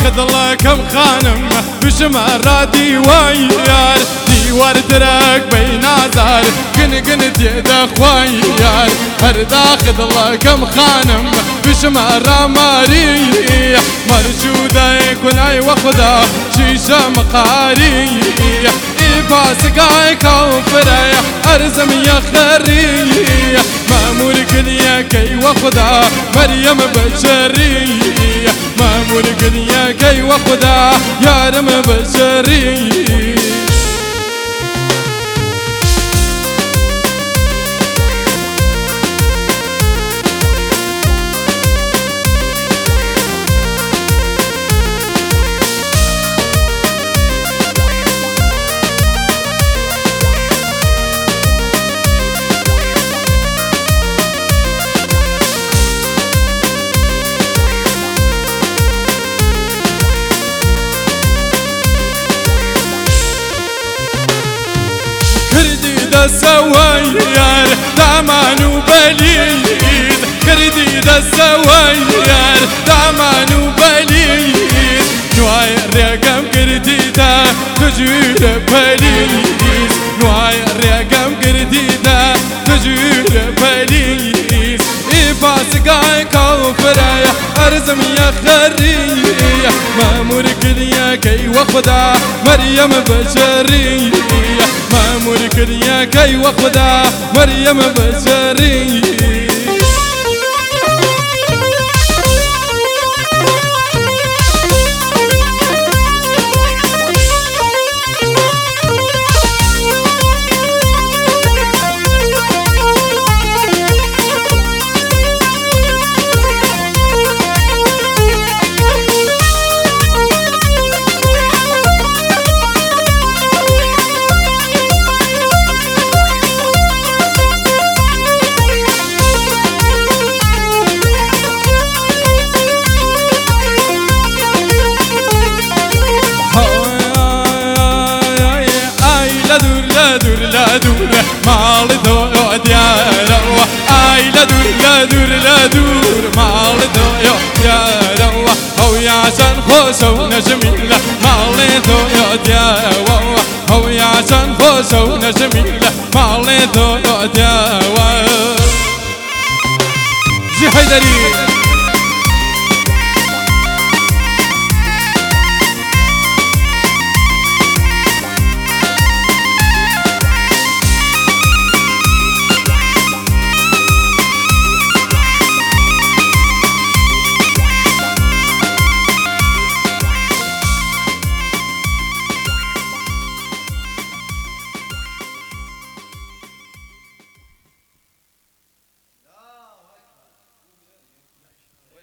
خذ الله كم خانم بشمارة ديوار ديوار درك بين عزار قن ديدا خويار هردا خذ الله كم خانم بشمارة ماري مرشودة يكون اي وخدا شيشة مقاري فاسقاي كوفري ارزم يا خري مامور كنيا كي وخدا مريم بشري مامور كنيا كي وخدا يارم بشري السواير دامان وبليد كردي دا السواير دامان وبليد نواي الرقم كردي دا تجول بليد نواي الرقم كردي دا تجول بليد إفاسقاي كوفرايا أرزم يا خرية مامور كريا كي وخدا مريم بشرية مامور كريا كي وخدا مريم بشرية مال دو ديارو اي لا دور مال دو ديارو هو يا شان خوشو نجميله مال دو ديارو هو يا شان خوشو نجميله مال دو ديارو جي حيدري